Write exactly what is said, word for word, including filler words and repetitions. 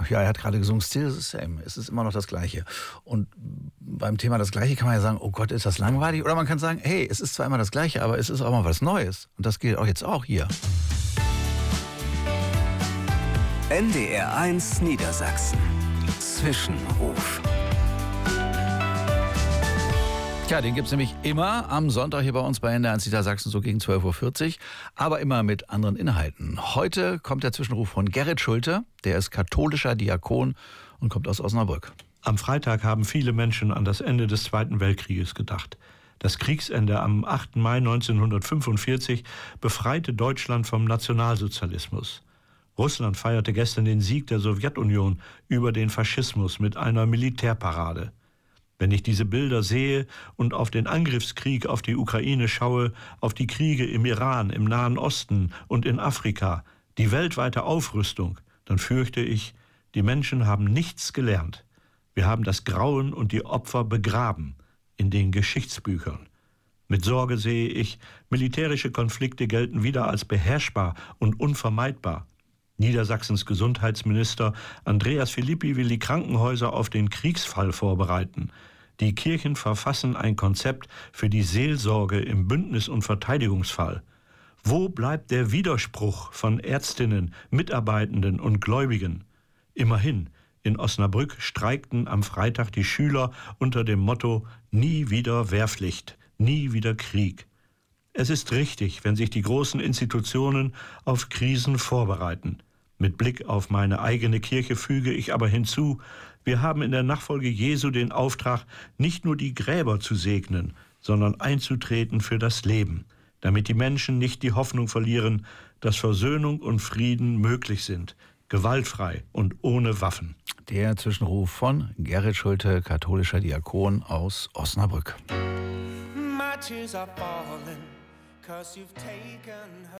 Ja, er hat gerade gesungen, still the same. Es ist immer noch das Gleiche. Und beim Thema das Gleiche kann man ja sagen, oh Gott, ist das langweilig? Oder man kann sagen, hey, es ist zwar immer das Gleiche, aber es ist auch mal was Neues. Und das gilt auch jetzt auch hier. N D R eins Niedersachsen. Zwischenruf. Tja, den gibt's nämlich immer am Sonntag hier bei uns bei N D R eins Niedersachsen, so gegen zwölf Uhr vierzig, aber immer mit anderen Inhalten. Heute kommt der Zwischenruf von Gerrit Schulte, der ist katholischer Diakon und kommt aus Osnabrück. Am Freitag haben viele Menschen an das Ende des Zweiten Weltkrieges gedacht. Das Kriegsende am achten Mai neunzehnhundertfünfundvierzig befreite Deutschland vom Nationalsozialismus. Russland feierte gestern den Sieg der Sowjetunion über den Faschismus mit einer Militärparade. Wenn ich diese Bilder sehe und auf den Angriffskrieg auf die Ukraine schaue, auf die Kriege im Iran, im Nahen Osten und in Afrika, die weltweite Aufrüstung, dann fürchte ich, die Menschen haben nichts gelernt. Wir haben das Grauen und die Opfer begraben in den Geschichtsbüchern. Mit Sorge sehe ich, militärische Konflikte gelten wieder als beherrschbar und unvermeidbar. Niedersachsens Gesundheitsminister Andreas Philippi will die Krankenhäuser auf den Kriegsfall vorbereiten. Die Kirchen verfassen ein Konzept für die Seelsorge im Bündnis- und Verteidigungsfall. Wo bleibt der Widerspruch von Ärztinnen, Mitarbeitenden und Gläubigen? Immerhin, in Osnabrück streikten am Freitag die Schüler unter dem Motto „Nie wieder Wehrpflicht, nie wieder Krieg". Es ist richtig, wenn sich die großen Institutionen auf Krisen vorbereiten. Mit Blick auf meine eigene Kirche füge ich aber hinzu, wir haben in der Nachfolge Jesu den Auftrag, nicht nur die Gräber zu segnen, sondern einzutreten für das Leben, damit die Menschen nicht die Hoffnung verlieren, dass Versöhnung und Frieden möglich sind, gewaltfrei und ohne Waffen. Der Zwischenruf von Gerrit Schulte, katholischer Diakon aus Osnabrück. My tears are falling, 'cause you've taken her.